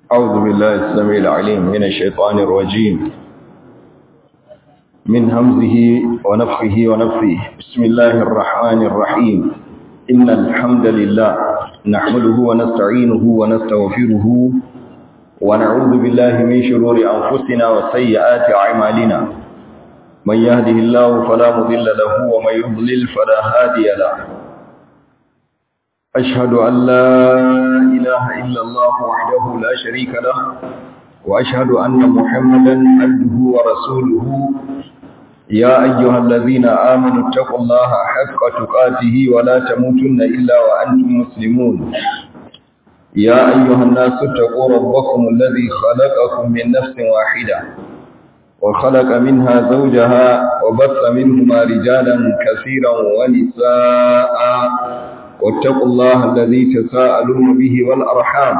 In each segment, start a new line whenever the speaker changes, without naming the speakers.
أعوذ بالله السميع العليم من الشيطان الرجيم من همزه ونفخه ونفثه. بسم الله الرحمن الرحيم. إن الحمد لله نحمده ونستعينه ونستغفره ونعوذ بالله من شرور أنفسنا وسيئات أعمالنا. من يهده الله فلا مضل له ومن يضلل فلا هادي له. أشهد أن لا إله إلا الله وحده لا شريك له وأشهد أن محمدا عبده ورسوله. يا أيها الذين آمنوا اتقوا الله حق تقاته ولا تموتن إلا وأنتم مسلمون. يا أيها الناس اتقوا ربكم الذي خلقكم من نفس واحدة وخلق منها زوجها وبث منهما رجالا كثيرا ونساء واتقوا الله الذي تساءلون به والأرحام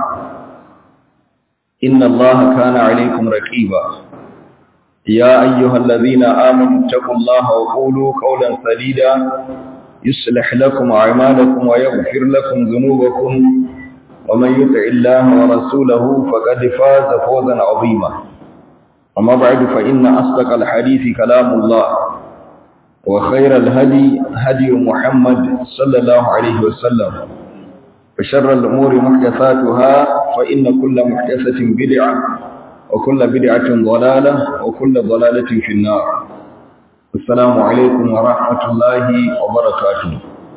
إن الله كان عليكم رقيبا. يا أيها الذين آمنوا اتقوا الله وقولوا قولا سديدا يصلح لكم أعمالكم ويغفر لكم ذنوبكم ومن يطع الله ورسوله فقد فاز فوزا عظيما. أما بعد فإن أصدق الحديث كلام الله وخير الهدي هدي محمد صلى الله عليه وسلم وشر الأمور محدثاتها فإن كل محدثة بدعة وكل بدعة ضلالة وكل ضلالة في النار. السلام عليكم ورحمة الله وبركاته.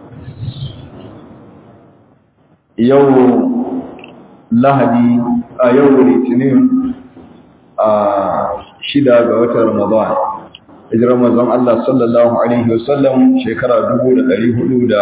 يوم لهدي يوم الاثنين شدة بوتر رمضان hijirar manzon Allah sallallahu alaihi wasallam shekara 1447.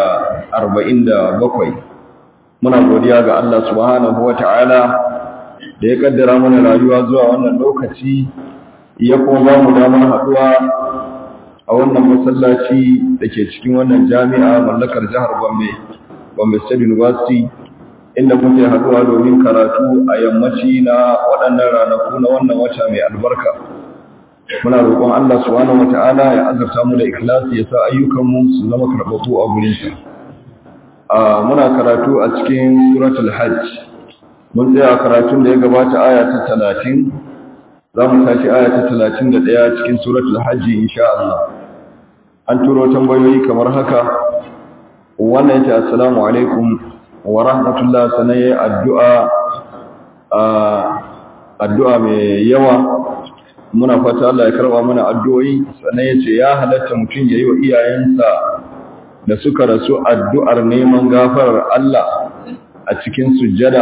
Muna godiya ga Allah subhanahu wataala da ya kaddara mana rayuwa zuwa wannan lokaci ya kuma ba mu damar haduwa a wannan masallaci dake cikin wannan jami'a mallakar jihar Gombe State University, inda muke haduwa domin karatu a yammaci na waɗannan ranaku na wannan wata mai albarka. Muna roƙon Allah subhanahu wata'ala ya azurta mu da ikhlasi ya sa ayyukanmu su zama karɓaɓɓu a gurin sa. Muna karatu a cikin suratul hajj. Mun tsaya karatun da ya gabata aya ta 30. Za mu tashi aya ta 31 cikin suratul hajj insha Allah. An turo tambayoyi kamar haka. Wannan yace assalamu alaikum wa rahmatullah, sanaye addu'a mai yawa. Muna fata Allah ya karba mana addu'o'i. Sannan yace ya halatta mutum yayi wa iyayensa da suka rasu addu'ar neman gafarar Allah a cikin sujjada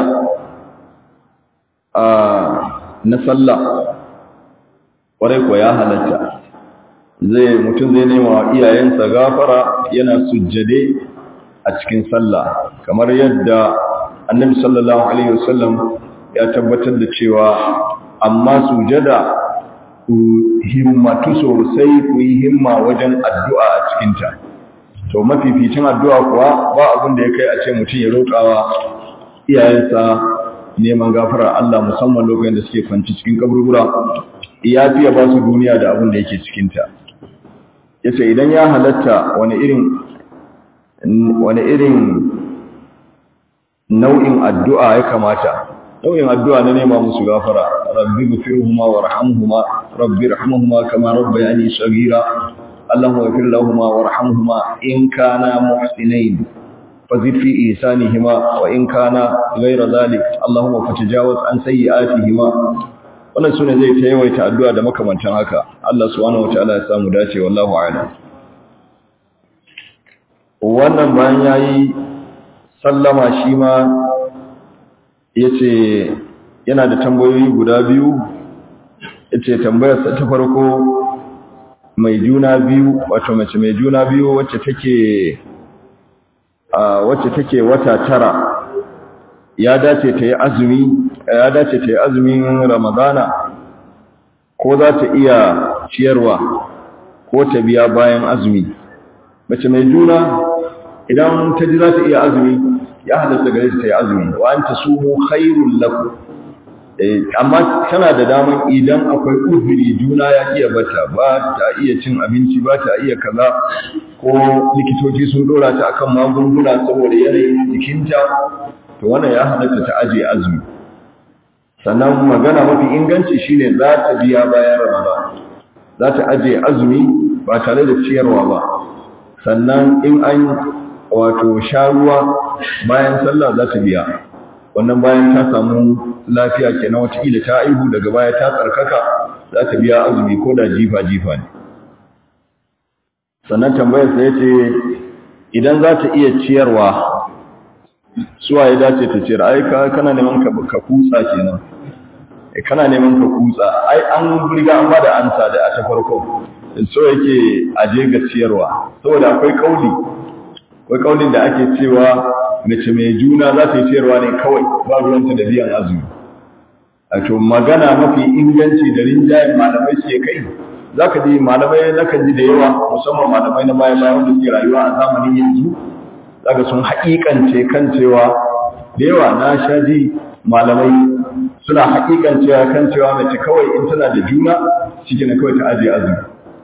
na sallah. Kwarai ko ya halatta, mutum zai nema wa iyayensa gafara yana sujjade a cikin sallah, kamar yadda Annabi sallallahu alaihi wasallam ya tabbatar da cewa amma sujjada ku himmatu sosai, ku yi himma wajen addu'a a cikinta. To mafificin addu'a kuwa ba abin da ya kai a ce mutum ya roƙawa iyayensa neman gafarar Allah, musamman lokacin da suke kwanci cikin kaburbura, ya fiye ba su duniya da abin da yake cikinta. Yace idan ya halatta wani irin nau'in addu'a ya kamata. Nau'in addu'a na nema musu gafara, rabbi ghfirhuma warhamhuma rabbi irhamhuma kama rabbayani saghira allahumma ighfir lahumma warhamhuma in kana muhsinain fazid fi ihsanihima wa in kana ghayra dhalik allahumma fatajawaz an sayyi'atihima. Wannan sune zai ta yawaita addu'a da makamantan haka. Allah subhanahu wataala ya samu dace, wallahu a'lam. Wannan bayan yayi sallama shi ma yace yana da tambayoyi guda biyu. Yace tambayarsa ta farko, mai juna biyu, wato mace mai juna biyu wacce take wata 9, ya dace ta yi azumin Ramadana, ko za ta iya ciyarwa ko ta biya bayan azumi. Mace mai juna idan ta ji za ta iya azumi, ya halatta gare ta yi azumi, wa anta sumu khairul lakum. Amma tana da daman idan akwai uzuri, juna ya iya bata, ba ta iya cin abinci, ba ta iya kaza, ko likitoci sun dora ta akan magunguna saboda yanayin jikinta, to wannan ya halatta ta aje azumi. sannan magana mafi inganci shine za ta biya bayan Ramadan, za ta aje azumi ba tare da ciyarwa ba, sannan in an wato sha ruwa bayan sallah za ta biya, wannan bayan ta samu lafiya kenan wataƙila ta aihu daga baya ta tsarkaka za ta biya azumi ko da jifa-jifa ne. Sannan tambayar sa yace idan za ta iya ciyarwa suwa ya dace ta ciyar, ai kana neman ka kutsa kenan, kana neman ka kutsa, ai an riga an bada ansa da a ta farko so yake aje ga ciyarwa, saboda akwai kaulin da ake cewa mace mai juna za ta yi ciyarwa ne kawai ba ruwanta da biyan azumi. A to magana mafi inganci da rinjayen malamai suke kai, za ka ji malamai na kan ji da yawa musamman malamai na baya bayan da suke rayuwa a zamanin yanzu, za ka sun haƙiƙance kan cewa da yawa na sha ji malamai suna haƙiƙancewa kan cewa mace kawai in tana da juna shi ne kawai ta ajiye azumi,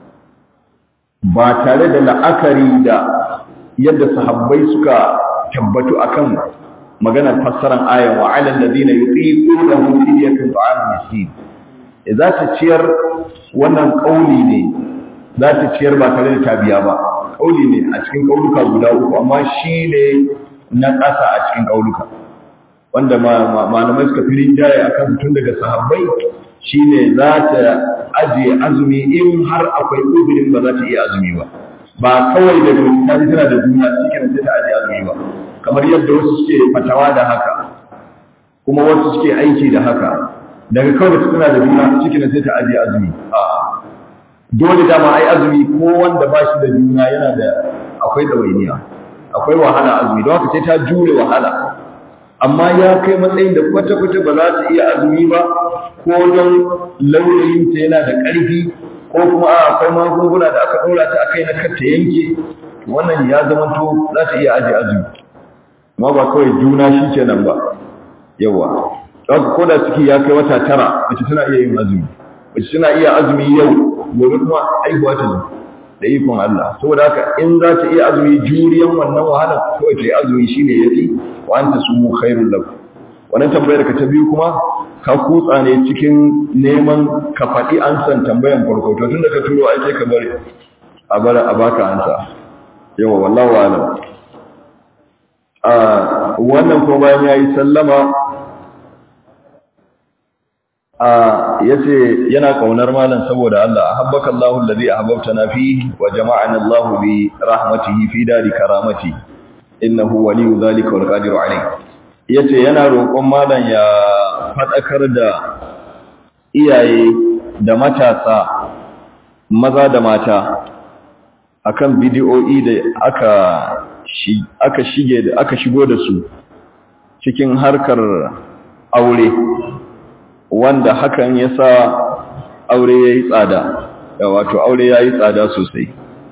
ba tare da la'akari da yadda sahabbai suka tabbatu akan maganar fassarar ayan wa 'alal ladina yuqinuhu fidyatun ta'am miskin. Za ta ciyar wannan kauli ne, za ta ciyar ba tare da tabiya ba, kauli ne a cikin kauluka guda uku, amma shi ne na ƙasa a cikin kauluka wanda malamai suka fi rinjaye akan tun daga sahabbai shine za ta ajiye azumi in har akwai uzurin ba za ta iya azumi ba kawai da ta ji tana da duniya cikin sai ta ajiye azumi ba, kamar yadda wasu suke fatawa da haka kuma wasu suke aiki da haka, daga kawai da tana da duniya cikin sai ta ajiye azumi. Dole dama ai azumi ko wanda ba shi da duniya yana da akwai dawainiya, akwai wahala azumi, don haka sai ta jure wahala, amma ya kai matsayin da kwata-kwata ba za ta iya azumi ba ko don lauyayinta yana da ƙarfi ko kuma akwai magunguna da aka ɗora ta akai na karta yanke, wannan ya zama to za ta iya ajiye azumi, amma ba kawai juna shi kenan ba. Yawa ko da ciki ya kai wata 9 mace tana iya yin azumi, mace tana iya azumi yau gobe kuma aihuwa ta zo da ikon Allah. Saboda haka in za ta iya azumi juriyan wannan wahala kawai ta yi azumi shine yafi, wa anta sumu khairul lakum. Wannan tambayar ka ta biyu kuma ka kutsa ne cikin neman ka faɗi ansan tambayan farko, to tunda ka turo ai sai ka bari a baka ansa. Yawa wallahi alam. Wannan kuma bayan yayi sallama yace yana kaunar malam saboda Allah, ahabbaka Allahu allazi ahbabtana fihi wa jama'ana Allahu bi rahmatihi fi dari karamati innahu waliyyu dhalika wal qadiru alayh. Yace yana roƙon malam ya fadakar da iyaye da matasa maza da mata akan bidiyoyi da aka shigo da su cikin harkar aure, wanda hakan ya sa aure ya yi tsada, wato aure ya yi tsada sosai.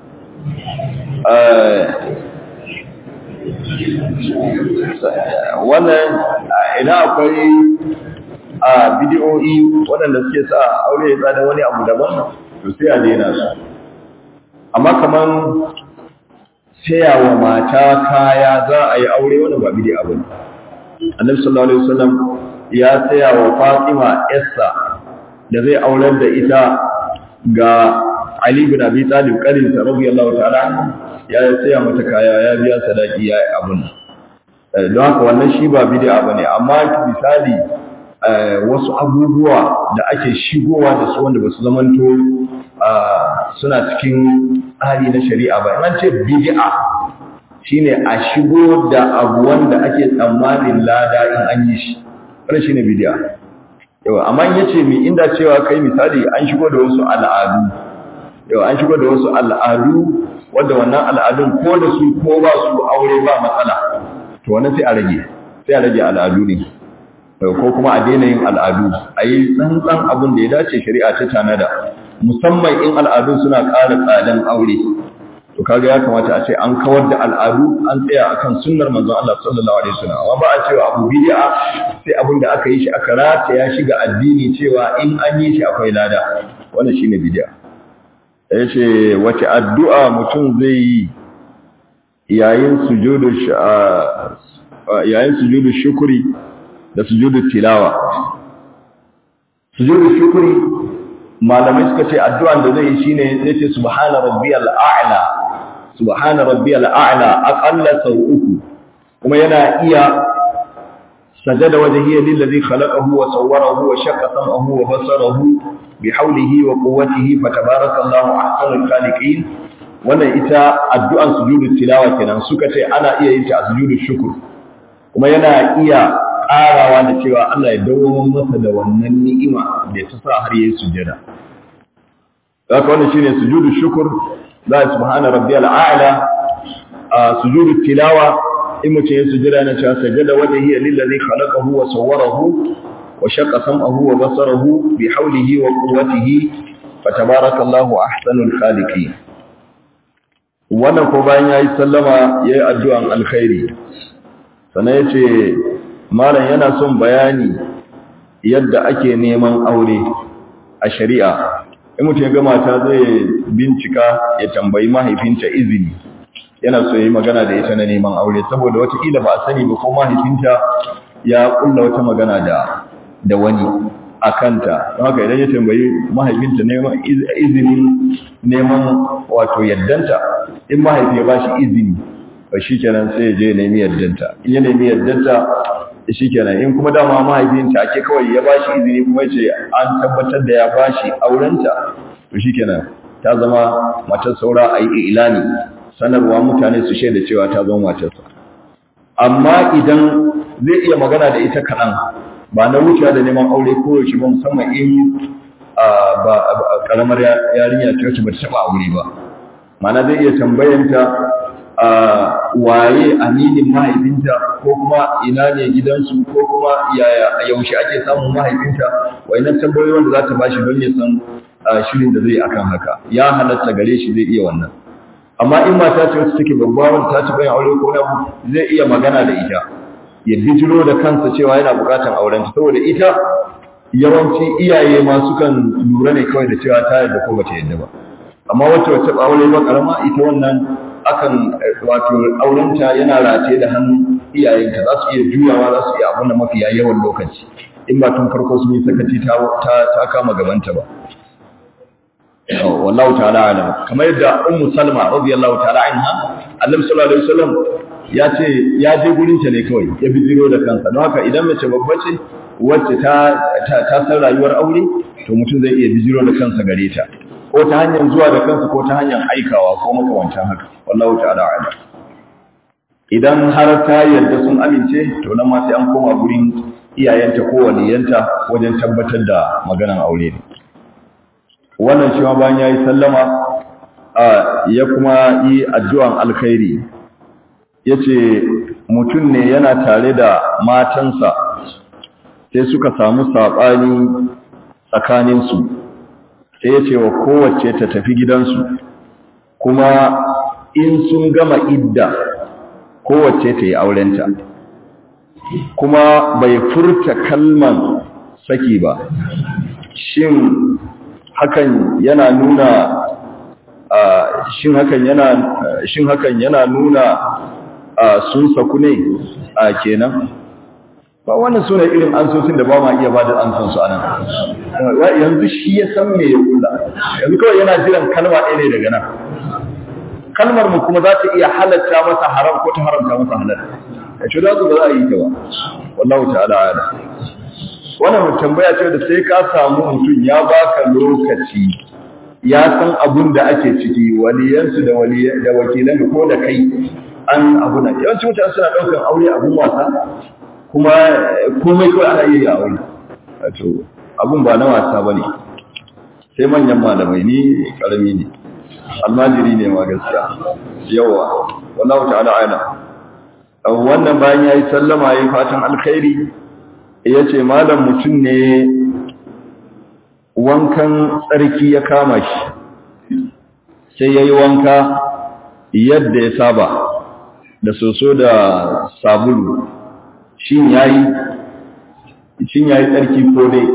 Wannan ina akwai bidiyoyi waɗanda suke sa aure ya tsada wani abu daban, to sai a daina su. Amma kaman sayawa mata kaya za a yi aure, wannan ba bidiyo abu ne. Annabi sallallahu alaihi wasallam ya saya wa Fatima Essa da zai aurar da ita ga Ali bin Abi Talib karinsa radiyallahu ta'ala, ya saya mata kaya, ya biya sadaki, ya yi abun. Don haka wannan shi ba bid'a bane, amma misali wasu abubuwa da ake shigowa da su wanda basu zamanto suna cikin tsari na shari'a ba. An ce bid'a shine a shigo da abu wanda ake tsammanin lada in an yi shi, wannan shine bid'a. Yawa, amma yace mi inda cewa kai misali an shigo da wasu al'adu, yawa an shigo da wasu al'adu wanda wannan al'adun ko da su ko ba su aure ba matsala, to wannan sai a rage al'adu ne, ko kuma a daina yin al'adu, a yi tsantsan abin da ya dace shari'a ta tanada, musamman in al'adun suna ƙara tsadan aure. To kaga ya kamata a ce an kawar da al'adu, an tsaya akan sunnar manzon Allah sallallahu alaihi wasallam, amma ba a cewa abu bid'a sai abin da aka yi shi aka rataya shi ga addini cewa in an yi shi akwai lada, wannan shine bid'a. Yace wace addu'a mutum zai yi yayin sujudu shukri da sujudu tilawa? sujudu shukri malamai suka ce addu'an da zai yi shine zai ce subhana rabbiyal a'la aqalla sau uku, kuma yana iya sajada wajhihi lillazi khalaqahu wa sawwarahu wa shaqqa sam'ahu wa basarahu bihawlihi wa quwwatihi fatabarakallahu ahsanul khaliqin. Wannan ita addu'an sujudu tilawa kenan, suka ce ana iya yin ta a sujudu shukr, kuma yana iya ƙarawa da cewa Allah ya dawo masa da wannan ni'ima da ta sa har yayi sujada. Haka wannan shine sujudu shukr, za subhana rabbiyal a'la. Sujudu tilawa in mutum ya sujada na cewa sajada wajhihi lillazi khalaqahu wa sawwarahu wa shaqqa sam'ahu wa basarahu bi hawlihi wa quwwatihi fatabarakallahu ahsanul khaliqin. Wannan ko bayan yayi sallama yayi addu'an alkhairi, sannan yace malam yana son bayani yadda ake neman aure a shari'a. In mutum ya ga mata zai bincika ya tambayi mahaifinta izini, yana so yi magana da ita na neman aure, saboda wataƙila ba a sani ba ko mahaifinta ya kulla wata magana da wani a kanta. Don haka idan ya tambayi mahaifinta neman izinin neman wato yaddanta, in mahaifi ya ba shi izini ba shi kenan sai ya je nemi yaddanta. In ya nemi yaddanta shi kenan, in kuma dama mahaifinta ake kawai ya ba shi izini kuma ya ce an tabbatar da ya ba shi aurenta, to shi kenan ta zama matar saura a yi ilani, sanarwa mutane su shaida cewa ta zama matarsa. Amma idan zai iya magana da ita kaɗan, ba na wucewa da neman aure ko yaushe ba, musamman in ba karamar yarinya ta wacce ba ta taɓa aure ba, mana zai iya tambayanta waye aminin mahaifinta, ko kuma ina ne gidansu, ko kuma yaushe ake samun mahaifinta. Wayannan tambayoyi wanda za ta bashi don ya san shirin da zai akan haka, ya halatta gare shi zai iya wannan. Amma in mata ce wacce take babba wanda ta ci bayan aure ko na, zai iya magana da ita, ya bijiro da kansa cewa yana bukatar aurenta, saboda ita yawanci iyaye ma sukan lura ne kawai da cewa ta yarda ko bata yarda ba. Amma wacce ba aure ba karama, ita wannan akan wato aurenta yana rataye da hannun iyayenta, za su iya juyawa, za su iya abin da mafiya yawan lokaci, in ba tun farko sun yi sakaci ta kama gabanta ba. Wallahu ta'ala alam. Kamar yadda Ummu Salma radiyallahu ta'ala anha, Annabi sallallahu alaihi wasallam ya ce ya je gurin ta ne kawai ya bijiro da kansa. Don haka idan mace babba ce wacce ta san rayuwar aure, to mutum zai iya bijiro da kansa gare ta, ko ta hanyar zuwa da kansa ko ta hanyar aikawa ko makamantan haka. Wallahu ta'ala alam. Idan har ta yarda sun amince, to nan ma sai an koma gurin iyayenta ko waliyanta wajen tabbatar da maganan aure ne. Wannan cewa bayan ya yi sallama ya kuma yi addu'an alkhairi, ya ce mutum ne yana tare da matansa sai suka samu saɓani tsakaninsu, sai ya ce wa kowace ta tafi gidansu, kuma in sun gama idda kowace ta yi aurenta, kuma bai furta kalman saki ba. Shin hakan yana nuna sun saku ne kenan? Ba wannan sune irin ansosin da ba ma iya bada ansan su anan. Yanzu shi ya san me ya kula, yanzu kawai yana jiran kalma ɗaya ne daga nan. Kalmar mu kuma za ta iya halatta masa haram ko ta haramta masa halal. Kace da su ba za a yi ta ba. Wallahu ta'ala a'lam. Wannan tambaya ce da sai ka samu mutum ya baka lokaci, ya san abun da ake ciki, waliyansu da wakilan ko da kai an abuna. Yawanci mutane suna ɗaukar aure abun wasa, kuma komai kawai ana yi a aure. Wato abun ba na wasa ba ne, sai manyan malamai, ni ƙarami ne, almajiri ne ma gaskiya. Yawa, wallahu ta'ala a'lam. Wannan bayan ya yi sallama ya yi fatan alkhairi, ya ce malam mutum ne wankan tsarki ya kama shi, sai ya yi wanka yadda ya saba da soso da sabulu, shin ya yi tsarki ko dai?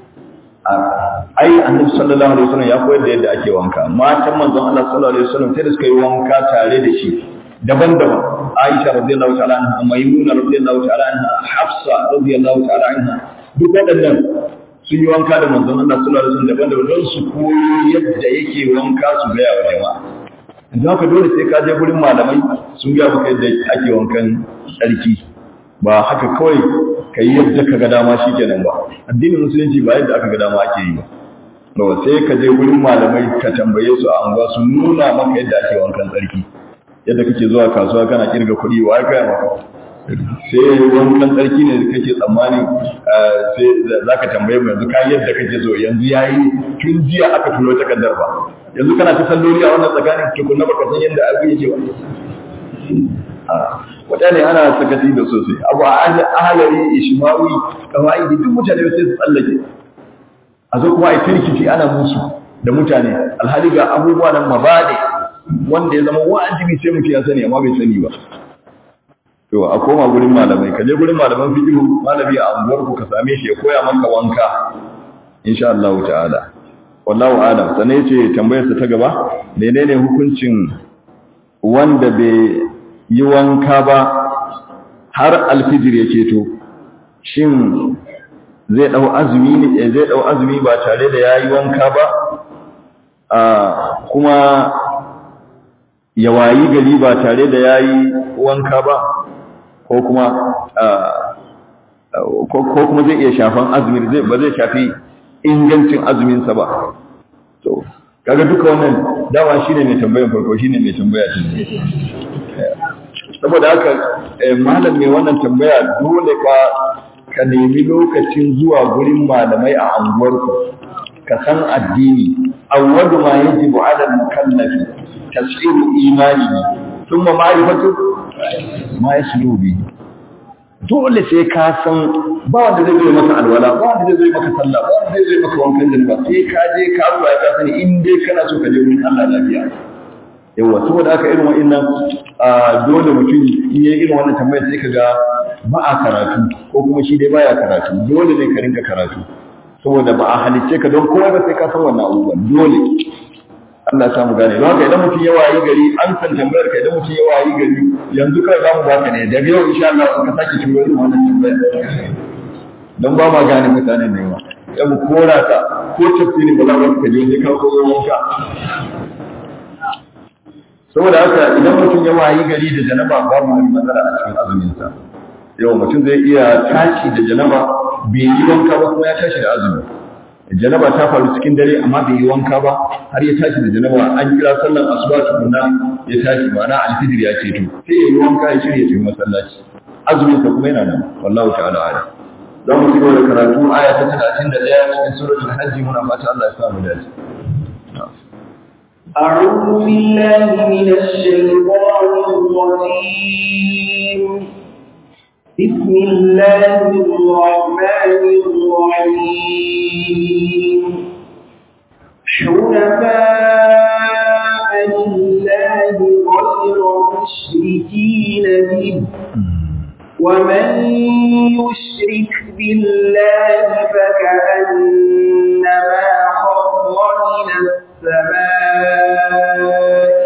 Ai annabi sallallahu alaihi wasallam ya koyar da yadda ake wanka. Matan manzon Allah sallallahu alaihi wasallam sai da suka yi wanka tare da shi daban-daban. Aisha radiyallahu ta'ala anha, Maimuna radiyallahu ta'ala anha, Hafsa radiyallahu ta'ala anha, duk waɗannan sun yi wanka da manzon Allah sallallahu alaihi wasallam daban-daban don su koyi yadda yake wanka su gaya wa jama'a. Yanzu haka dole sai ka je gurin malamai sun gaya maka yadda ake wankan tsarki, ba haka kawai ka yi yadda ka ga dama shi kenan ba. Addinin musulunci ba yadda aka ga dama ake yi ba. Sai ka je gurin malamai ka tambaye su a anguwa su nuna maka yadda ake wankan tsarki, yadda kake zuwa kasuwa kana kirga kuɗi wa ya gaya maka. Sai wankan tsarki ne kake tsammani sai za ka tambaye mu yanzu ka yadda kake so yanzu ya yi tun jiya aka turo takardar ba, yanzu kana ta salloli a wannan tsakanin tukunna baka san yadda abu yake ba. Mutane ana sakaci da sosai abu a ahalari ishmawi kawai duk mutane sai su tsallake a zo kuma a yi rikici ana musu da mutane alhali ga abubuwa nan mabade wanda ya zama wajibi sai mutum ya sani amma bai sani ba. To a koma gurin malamai, ka je gurin malaman fiqh, malami a anguwar ku ka same shi ya koya maka wanka insha Allah ta'ala. Wallahu a'lam. Sannan yace tambayar sa ta gaba, menene hukuncin wanda bai yi wanka ba har alfijir yake to? Shin zai dau azumi ba tare da yayi wanka ba? Kuma ya wayi gari ba tare da yayi wanka ba? ko kuma zai iya shafan azumi ba zai shafi ingancin azuminsa ba. To kaga duka wannan dawa shine mai tambayar farko, shine mai tambaya ce. Saboda haka malam mai wannan tambaya dole ka nemi lokacin zuwa gurin malamai a anguwarku ka san addini. Awwalu ma yajibu 'ala al-mukallafi tashihu imanihi thumma ma'rifatu ma yaslu bi. Dole sai ka san ba wanda zai yi maka alwala, ba wanda zai yi maka sallah, ba wanda zai yi maka wankan janaba, sai ka je ka ruwa ka sani in dai kana so ka je wurin Allah lafiya. Yawa saboda haka irin wa'annan dole mutum in yi irin wannan tambayar sai ka ga ba a karatu ko kuma shi dai baya karatu. Dole ne ka rinka karatu saboda ba a halicce ka don kowa ba sai ka san wannan abubuwan dole. Allah ya samu gane. Don haka idan mutum ya wayi gari an san tambayar ka, idan mutum ya wayi gari yanzu kai za mu baka ne daga yau insha Allah ka sake shigo irin wannan tambayar. Don ba ma gane mutane ne ma. Ya mu kora ka ko tafsiri ba za ka je sai ka koyo wanka. Saboda haka idan mutum ya wayi gari da janaba babu wani matsala a cikin azumin sa. Yau mutum zai iya tashi da janaba bai yi wanka ba kuma ya tashi da azumi. Janaba ta faru cikin dare amma bai yi wanka ba har ya tashi da janaba, an kira sallar asuba tukunna ya tashi, ma'ana alfijir ya ceto, sai ya yi wanka ya shirya tafi masallaci, azumin sa kuma yana nan. Wallahu ta'ala a'lam. Za mu cigaba da karatu aya ta 31 cikin suratul hajj, muna fata Allah ya sa mu dace.
أعوذ بالله من الشيطان الرجيم. بسم الله الرحمن الرحيم. حنفاء لله غير مشركين به، ومن يشرك بالله فكأنما خر من السماء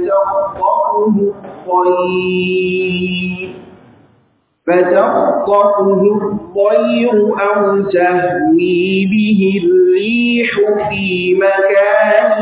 فتخطفه الطير أو تهوي به الريح في مكان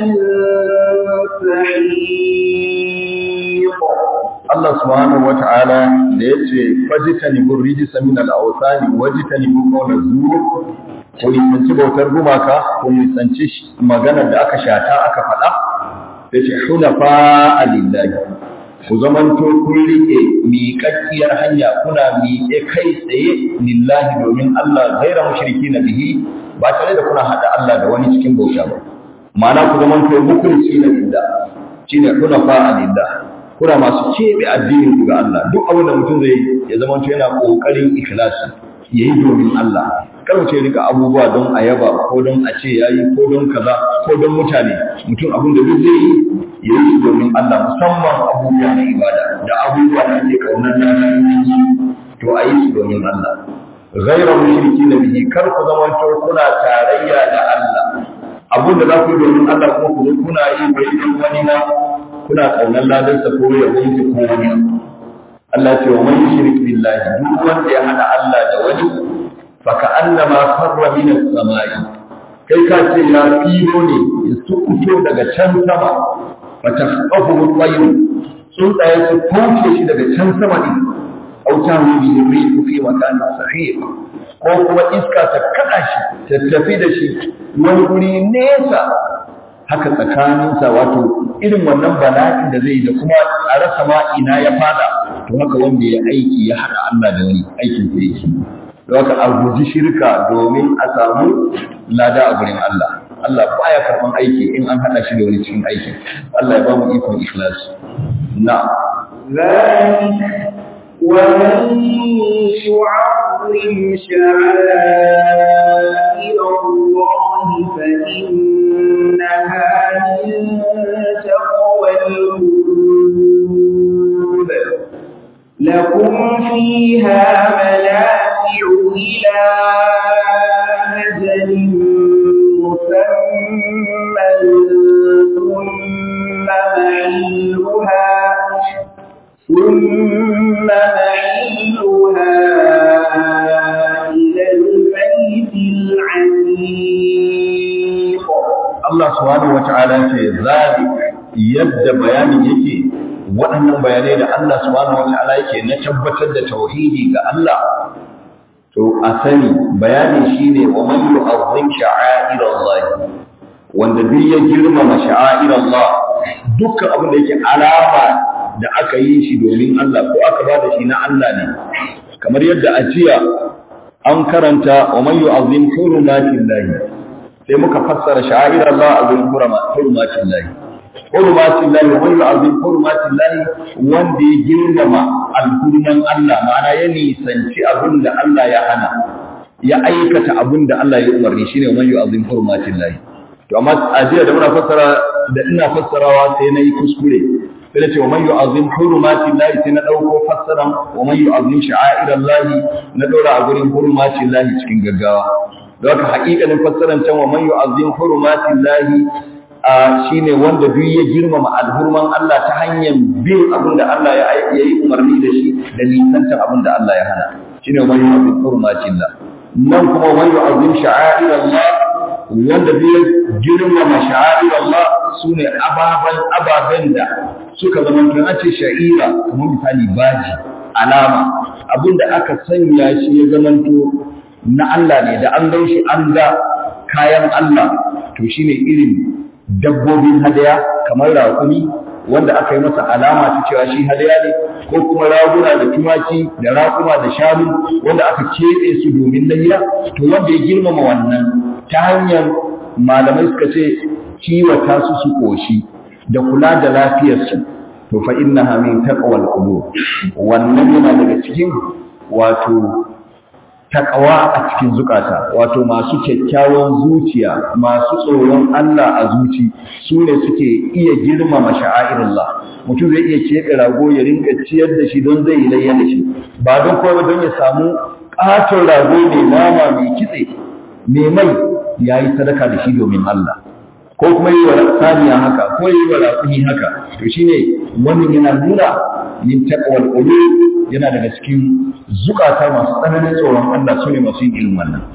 سحيق.
Allah subhanahu wata'ala da yace fajtanibu rijsa min al-awthani wajtanibu qawla zur, ko nisanci bautar gumaka, ko nisanci maganar da aka shata aka faɗa, yace hunafa lillahi, ku zamanto kun rike miƙaƙƙiyar hanya, kuna miƙe kai tsaye lillahi domin Allah, gaira mushrikina bihi, ba tare da kuna hada Allah da wani cikin bauta ba. Ma'ana ku zamanto mukhlisina lillah, shine hunafa lillah, kuna masu kebe addinin ku ga Allah. Duk abin da mutum zai ya zamanto yana kokarin ikhlasi, yayi domin Allah. Kar mutum ya rika abubuwa don a yaba ko don a ce yayi ko don kaza ko don mutane. Mutum abin da duk zai yi ya yi domin Allah, musamman abubuwa na ibada da abubuwa da ake kaunar na to a yi su domin Allah. Ghayra mushrikina bihi, kar ku zamanto kuna tarayya da Allah. Abin da za ku yi domin Allah kuma ku kuna yi bai wani na kuna kaunar ladarsa ko ya wanke ko wani. Allah ce wa man yushrik billahi, duk wanda ya hada Allah da wani, faka annama farra min as-samai kai ka ce ya filo ne ya sukuto daga can sama fataqafu al-tayr tsuntsaye su kauce shi daga can sama ne auta bi rihu fi makan sahih ko kuma iska ta kada shi ta tafi da shi wani guri nesa haka tsakaninsa wato irin wannan bala'in da zai da kuma a rasa ma ina ya fada to haka wanda ya aiki ya haɗa Allah da wani aikin da yake don haka a guji shirka domin a samu lada a gurin Allah Allah baya karɓan aiki in an haɗa shi da wani cikin aikin Allah ya ba mu ikon ikhlas na
ومن يعظم شعائر الله فإنها من تقوى القلوب لكم فيها منافع إلى أجل مسمى ثم محلها إلى البيت العتيق.
الله سبحانه وتعالى ذلك يبدأ بيان يكي waɗannan bayanai da Allah subhanahu wataala yake na tabbatar da tauhidi ga Allah to a sani bayani shine wa man yu'azzim sha'airallah wanda duk ya girmama sha'airallah dukkan abin da yake alama da aka yi shi domin Allah ko aka bada shi na Allah ne kamar yadda a jiya an karanta wa man yu'azzim hurumatillahi sai muka fassara sha'airallah azim hurumatillahi hurumatillahi wa man yu'azzim hurumatillahi wanda ya girmama alhurman Allah ma'ana ya nisanci abin da Allah ya hana ya aikata abin da Allah ya umarni shine wa man yu'azzim hurumatillahi to amma a jiya da muna fassara da ina fassarawa sai nayi kuskure sai na ce wa man yu'azzim hurumatillahi sai na dauko fassaran wa man yu'azzim sha'airallahi na dora a gurin hurumatillahi cikin gaggawa don haka haƙiƙanin fassaran can wa man yu'azzim hurumatillahi shine wanda duk ya girmama alhurman Allah ta hanyar bin abin da Allah ya yi umarni da shi da nisantar abin da Allah ya hana shine wa man yu'azzim hurumatillahi nan kuma wa man yu'azzim sha'airallahi wanda zai girmama sha'airallah sune ababen da suka zama tun an ce sha'ira kamar misali baji alama abinda aka sanya shi ya zamanto na Allah ne da an gan shi an ga kayan Allah to shine irin dabbobin hadaya kamar raƙumi wanda aka yi masa alama ta cewa shi hadaya ne ko kuma raguna da tumaki da raƙuma da shanu wanda aka keɓe su domin layya to wanda ya girmama wannan ta hanyar malamai suka ce kiwata su su koshi da kula da lafiyarsu to fa innaha min taqwal qulub wannan yana daga cikin wato taqwa a cikin zukata wato masu kyakkyawan zuciya masu tsoron Allah a zuci su ne suke iya girmama sha'airullah mutum zai iya keɓe rago ya rinka ciyar da shi don zai yi layya da shi ba don kowa don ya samu ƙaton rago mai nama mai kitse mai mai ya yi sadaka da shi domin Allah ko kuma yi wa saniya haka ko yi wa raƙumi haka to shine wannan yana nuna yin taqwal qulub yana daga cikin zukata masu tsananin tsoron Allah sune masu yin ilmin wannan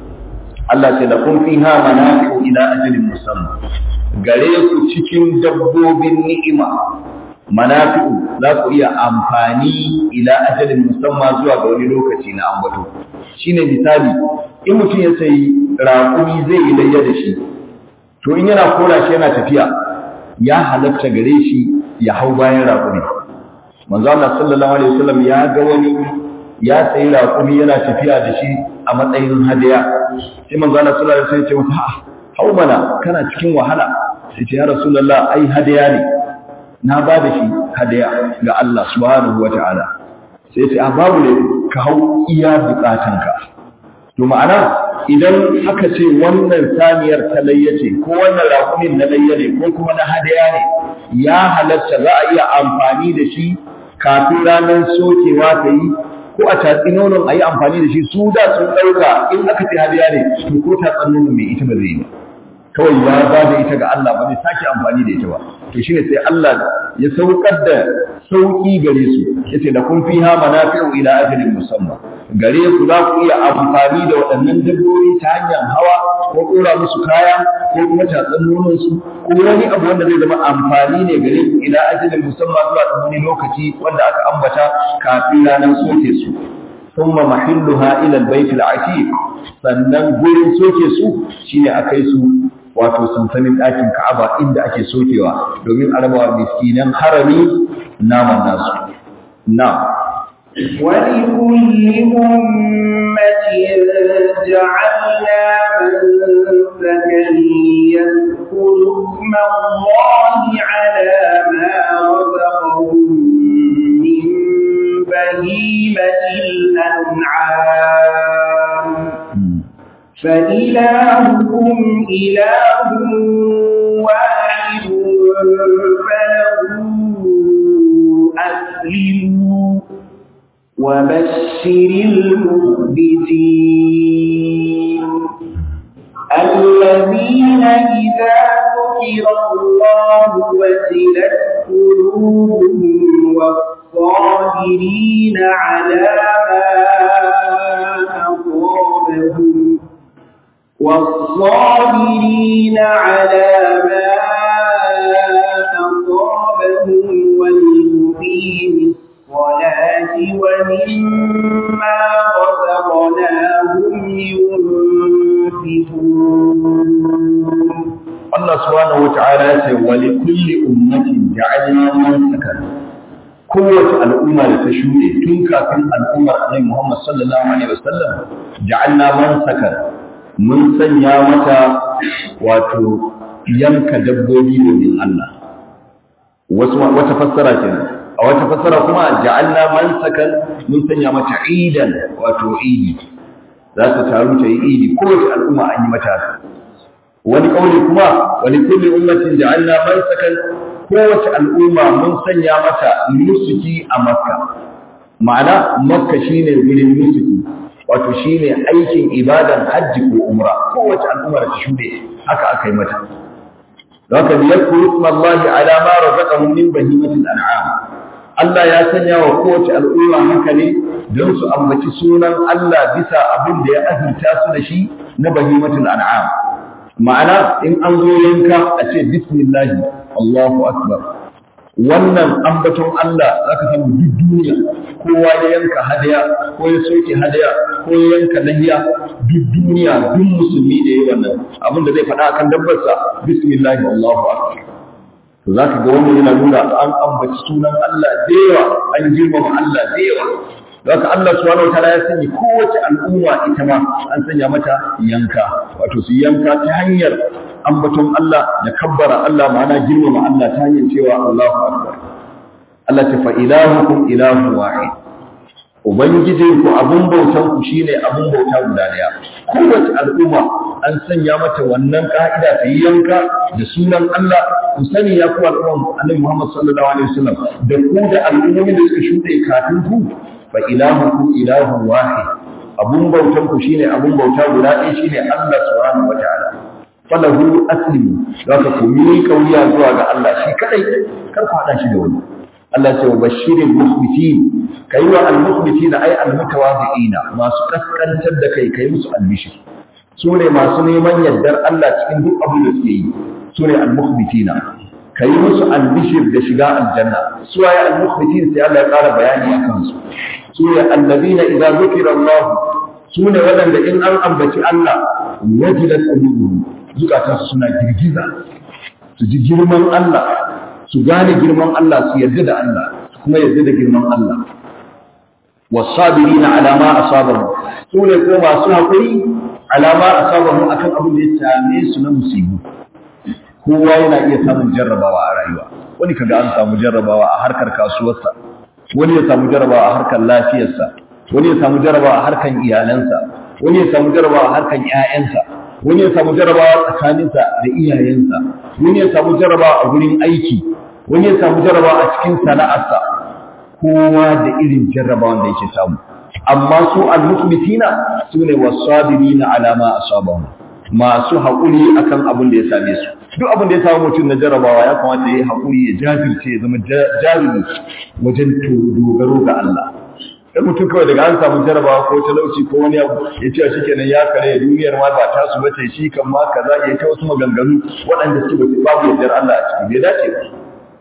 Allah sai da kun fiha manafi'u ila ajalin musamma gare ku cikin dabbobin ni'ima manafi'u za ku iya amfani ila ajalin musamma zuwa ga wani lokaci na ambato shine misali in mutum ya sayi raƙumi zai yi layya da shi to in yana kora shi yana tafiya ya halatta gare shi ya hau bayan raƙumi manzo Allah sallallahu alaihi wasallam ya ga wani ya sayi raƙumi yana tafiya da shi a matsayin hadiya sai manzo Allah sallallahu alaihi wasallam ya ce masa hau mana kana cikin wahala sai ce ya rasulullah ai hadiya ne na ba da shi hadiya ga Allah subhanahu wataala sai ce a babu ne ka hau iya bukatanka to ma'ana idan aka ce wannan saniyar ta layyace ko wannan raƙumin na layya ne ko kuma na hadaya ne ya halatta za a iya amfani da shi kafin ranar sokewa ta yi ko a tatsi nonon a yi amfani da shi su da sun ɗauka in aka ce hadaya ne to ko tatsan nonon mai ita ba zai yi ba kawai ya ba da ita ga Allah ba zai sake amfani da ita ba to shine sai Allah ya saukar da sauki gare su yace da kun fiha manafi'u ila ajalin musamma gare ku za ku iya amfani da waɗannan dabbobi ta hanyar hawa ko ɗora musu kaya ko kuma tatsan nononsu ko wani abu wanda zai zama amfani ne gare ku ila ajalin musamman zuwa ɗan wani lokaci wanda aka ambata kafin ranar soke su. Thumma mahilluha ila al-bayt al-atiq, sannan gurin soke su shine akai su wato sansanin ɗakin Ka'aba inda ake sokewa domin a rabawa miskinan harami naman nasu. Na'am.
ولكل أمة جعلنا منسكا ليذكروا اسم الله على ما رزقهم من بهيمة الأنعام فإلهكم إله واحد فله أسلموا وبشر المخبتين الذين إذا ذكر الله وجلت قلوبهم والصابرين على ما أصابهم والمقيم الصلاة ومما رزقناهم ينفقون.
الله سبحانه وتعالى ولكل أمة جعلنا منسكا. kowace al'umma da ta shuɗe tun kafin al'ummar Annabi Muhammad sallallahu alaihi wasallam ja'alna mansakan, mun sanya mata wato yanka dabbobi domin Allah. Wata fassara kenan. A wata fassara kuma ja'alna mansakan, mun sanya mata idan, wato idi. Za ta taru ta yi idi, kowace al'umma an yi mata. Wani kauli kuma wani kulli ummatin ja'alna mansakan, kowace al'umma mun sanya mata nusuki a Makka. Ma'ana Makka shine gurin nusuki, wato shine aikin ibadan hajji ko umra. Kowace al'umma da ta shuɗe haka aka yi mata. Haka liyadkuru ismallahi ala ma razaqahum min bahimatil an'am. Allah ya sanya wa kowace al'umma haka ne don su ambaci sunan Allah bisa abin da ya azurta su da shi na bahimatul an'am. Ma'ana in an zo yanka a ce bismillah Allahu akbar. Wannan ambaton Allah zaka samu duk duniya kowa ya yanka hadaya ko ya soke hadaya ko ya yanka lahiya, duk duniya duk musulmi da yayi wannan abin da zai faɗa akan dabbarsa bismillah Allahu akbar. To zaka ga wannan yana nuna an ambaci sunan Allah da yawa, an girmama Allah da yawa. Zaka Allah subhanahu wataala ya sanya kowace al'umma ita ma an sanya mata yanka, wato su yanka ta hanyar ambaton Allah da kabbara Allah, ma'ana girmama Allah ta hanyar cewa Allahu akbar. Allah ta fa ilahukum ilahu wahid, ubangijinku abun bautan ku shine abun bauta guda daya. Kowace al'umma an sanya mata wannan ka'ida ta yanka da sunan Allah. Ku sani ya ku al'umma Annabi Muhammad sallallahu alaihi wasallam da ku da al'ummomin da suka shuɗe kafin ku, fa ilahukum ilahu wahid, abun bautan ku shine abun bauta guda ɗaya, shine Allah subhanahu wataala. Falahu aslimu, zaka ku miƙa wuya zuwa ga Allah shi kadai, kar ku hada shi da wani. Allah ce wa bashirin mukhbitin, kai wa al-mukhbitin ay al-mutawadhi'ina, masu kaskantar da kai musu albishir. Su ne masu neman yardar Allah cikin duk abin da suke yi, su ne al-mukhbitina. Kai musu albishir da shiga aljanna. Su waye al-mukhbitin sai Allah ya ƙara bayani akan su. Su ne alladhina idza dhukira Allah, su ne waɗanda in an ambaci Allah wajilat qulubuhum, zukatansu suna girgiza, su ji girman Allah, su gane girman Allah, su yarda da Allah, su kuma yarda da girman Allah. Wasabirina ala ma asabahum, su ne ko masu haƙuri ala ma asabahum akan abin da ya same su na musibu. Kowa yana iya samun jarrabawa a rayuwa. Wani kaga an samu jarrabawa a harkar kasuwarsa, wani ya samu jarrabawa a harkar lafiyarsa, wani ya samu jarrabawa a harkar iyalansa, wani ya samu jarrabawa a harkar ƴaƴansa, wani ya samu jarabawa tsakaninsa da iyayensa, wani ya samu jarabawa a gurin aiki, wani ya samu jarabawa a cikin sana'arsa. Kowa da irin jarrabawan da yake samu. Amma su al-mukhbitina su ne wasabirina ala ma asabahum, masu haƙuri akan abin da ya same su. Duk abin da ya samu mutum na jarrabawa ya kamata ya yi haƙuri, ya jajirce, ya zama jarumi wajen dogaro ga Allah. dan mutum kawai daga an samu jarabawa ko talauci ko wani abu ya ce shikenan ya kare duniyar ma ba ta su bace shi kan ma kaza ya ta wasu maganganu waɗanda suke babu yardar Allah a cikin bai dace ba.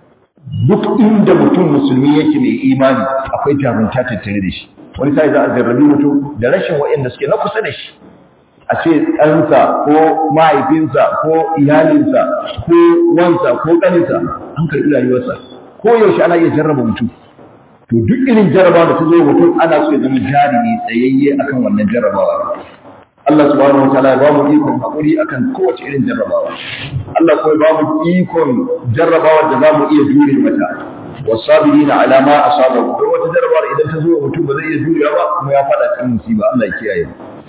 Duk inda mutum musulmi yake mai imani akwai jarunta tattare da shi. Wani sai za a jarrabi mutum da rashin waɗanda suke na kusa da shi, a ce ɗansa ko mahaifinsa ko iyalinsa ko wansa ko ƙaninsa an karɓi rayuwarsa, ko yaushe ana iya jarraba mutum. To duk irin jarrabawa da ta zo mutum ana so ya zama jarumi tsayayye akan wannan jarrabawa. Allah subhanahu wataala ya ba mu ikon haƙuri akan kowace irin jarrabawa. Allah kuma ya ba mu ikon jarrabawa da za mu iya jure mata. Wasabirina ala ma asabahu. Don wata jarrabawar idan ta zo mutum ba zai iya jurewa ba kuma ya fada cikin musiba. Allah ya kiyaye.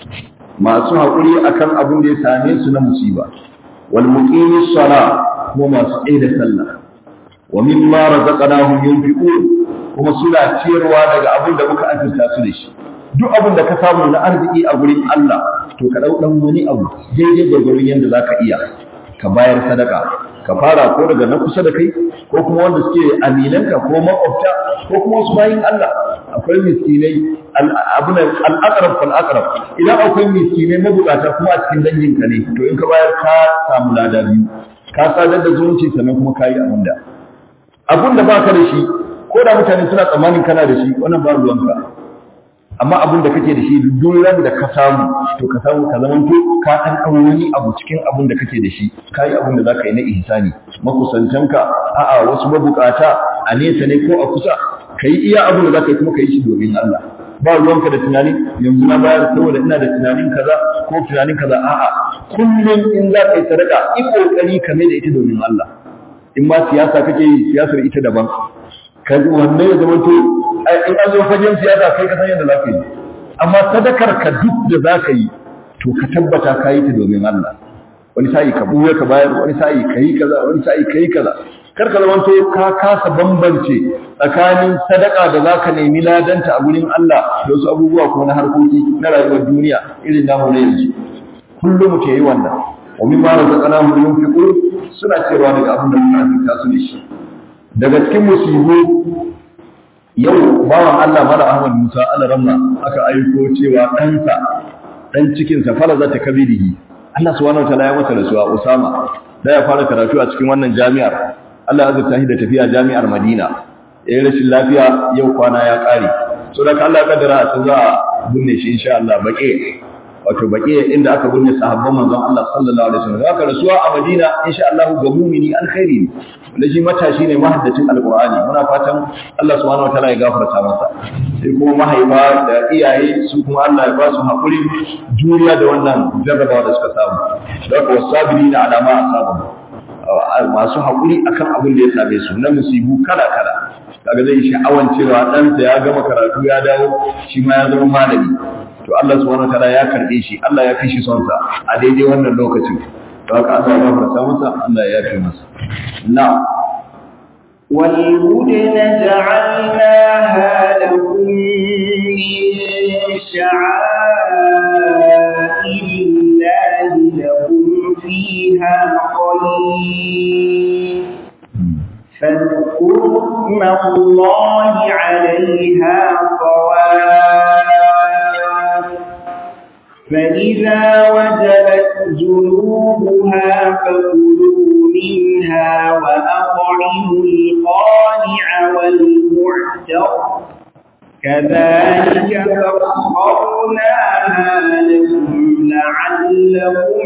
Masu haƙuri akan abin da ya same su na musiba. Wal muqimis sala, kuma masu tsaye da sallah. Wa mimma razaqnahum yunfiqun, kuma suna ciyarwa daga abin da muka azurta su da shi. Duk abin da ka samu na arziki a gurin Allah, to ka dau dan wani abu daidai da gurin yanda zaka iya ka bayar sadaka, ka fara ko daga na kusa da kai ko kuma wanda suke aminanka ko makwabta ko kuma wasu bayin Allah. Akwai miskinai al-aqrab fal aqrab, idan akwai miskinai mabukata kuma a cikin danginka ne, to in ka bayar ka samu lada biyu, ka sadar da zumunci sannan kuma ka yi abin da baka da shi, ko da mutane suna tsammanin kana da shi, wannan ba ruwanka. Amma abin da kake da shi duk ran da ka samu, to ka samu ka zamanto ka ɗan wani abu cikin abin da kake da shi, ka yi abin da za ka yi na ihsani. Makusantanka, a'a wasu mabukata a nesa ne ko a kusa, ka yi iya abin da za ka yi kuma ka yi shi domin Allah. Ba ruwanka da tunani yanzu na bayar saboda ina da tunanin kaza ko tunanin kaza, a'a kullum in za ka yi sadaka yi kokari ka mai da ita domin Allah. In ma siyasa kake yi, siyasar ita daban. Wannan ya zama to in an zo fagen siyasa kai ka san yadda za ka yi, amma sadakar ka duk da za ka yi to ka tabbata ka yi ta domin Allah. Wani sa'i ka buya ka bayar, wani sa'i ka yi kaza, wani sa'i ka yi kaza. Kar ka zama to ka kasa bambance tsakanin sadaka da za ka nemi ladanta a gurin Allah da wasu abubuwa ko na harkoki na rayuwar duniya irin namu na yanzu. Kullum muke yi wannan. Wa mimma razaqnahum yunfiqun, suna cewa daga abin da muka azurta su da shi. Daga cikin musibu yau bawan Allah Mala Ahmad Musa Al-Ramma aka aiko cewa ɗansa ɗan cikinsa faraza ta kabirihi, Allah subhanahu wataala ya masa rasuwa. Usama da ya fara karatu a cikin wannan jami'ar, Allah ya azurta shi da tafiya jami'ar Madina, yayin rashin lafiya yau kwana ya ƙare, so da Allah ya kaddara a za a binne shi insha Allah baƙi inda aka binne sahabban manzon Allah sallallahu alaihi wasallam. Haka rasuwa a Madina insha Allah ga mu'mini alkhairi ne, wanda shi matashi ne mahaddacin alqur'ani. Muna fatan Allah subhanahu wataala ya gafarta masa. Sai kuma mahaifa da iyaye su kuma Allah ya ba su hakuri juriya da wannan jarrabawa da suka samu. Haka wasabirina ala ma asabahu, masu hakuri akan abin da ya same su na musibu kala kala. Kaga zai sha'awan cewa ɗansa ya gama karatu ya dawo shi ma ya zama malami, to Allah subhanahu wataala ya karbe shi, Allah ya fishi son sa a daidai wannan lokacin. To haka Allah ya farsa masa, Allah ya yafe masa. Na'am.
والهدن جعلناها لكم من شعائر الله لكم فيها خير، فاذكروا اسم الله عليها صواف، فإذا وجبت جنوبها فكلوا منها وأطعموا القانع والمعتر، كذلك سخرناها لكم لعلكم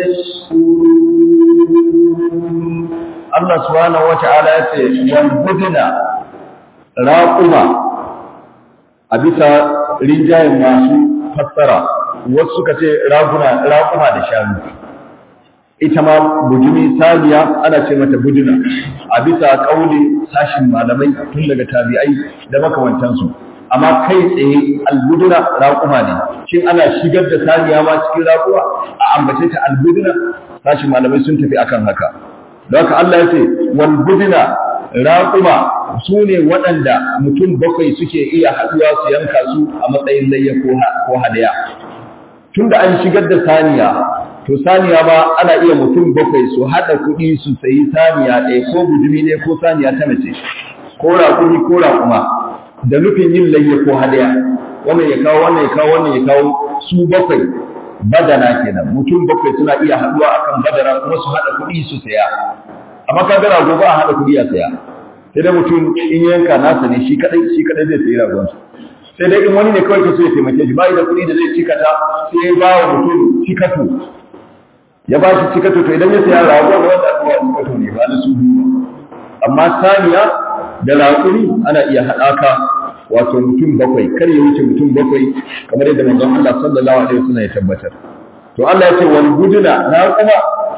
تشكرون.
Allah subhanahu wata'ala ya ce walbudna raquma, a bisa rinjayen masu fassara wasu suka ce raquma da shanu. Ita ma bujumi saliya ana ce mata buduna, a bisa kauli sashin malamai tun daga tabi'ai da makamantansu. Amma kai tsaye albuduna raquma ne. Shin ana shigar da saliya ma cikin raquma a ambace ta albuduna? Sashin malamai sun tafi akan haka. Don haka Allah ya ce walbudina raquma su ne waɗanda mutum bakwai suke iya haɗuwa su yanka su a matsayin layya ko hadaya. Tunda an shigar da saniya, to saniya ba ana iya mutum bakwai su haɗa kuɗi su sayi saniya ɗaya ko bujumi ne ko saniya ta mace ko raƙumi ko raƙuma da nufin yin layya ko hadaya. wannan ya kawo wannan ya kawo wannan ya kawo su bakwai badana kenan mutum bakwai suna iya haduwa akan badara kuma su hada kuɗi su saya amma ka ga rago ba a hada kuɗi a saya sai dai mutum in yanka nasa ne shi kadai zai sayi ragon sai dai in wani ne kawai ke so ya taimake shi bai da kuɗi da zai cikata sai ya ba wa mutum cikato ya ba shi cikato to idan ya saya ragon da wanda aka ba cikato ne ba da su biyu amma saniya da raƙuri ana iya haɗaka wato mutum bakwai kar ya wuce mutum bakwai kamar yadda manzon Allah sallallahu alaihi wasallam ya tabbatar to Allah ya ce wal buduna na kuma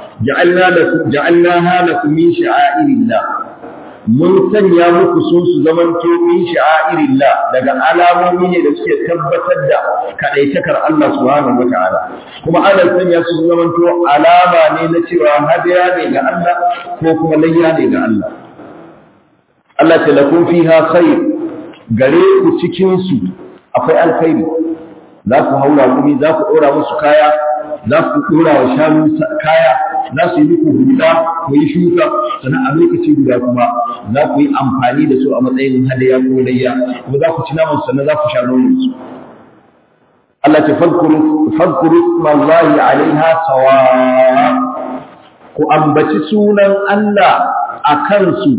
ja'alnaha lakum min sha'airillah mun sanya muku su zamanto min sha'airillah daga alamomi ne da suke tabbatar da kadaitakar Allah subhanahu wataala kuma ana sanya su zamanto alama ne na cewa hadiya ne ga Allah ko kuma layya ne ga Allah Allah ta lakum fiha khair gare ku cikin su akwai alkhairi za ku haura gumi za ku dora musu kaya za ku dora wa shanu kaya za su yi muku huda ku yi shuka sannan a lokaci guda kuma za ku yi amfani da su a matsayin hadaya ko layya kuma za ku ci naman sannan za ku sha nonon su Allah ta fadkuru ismallahi alaiha sawa ku ambaci sunan Allah a kansu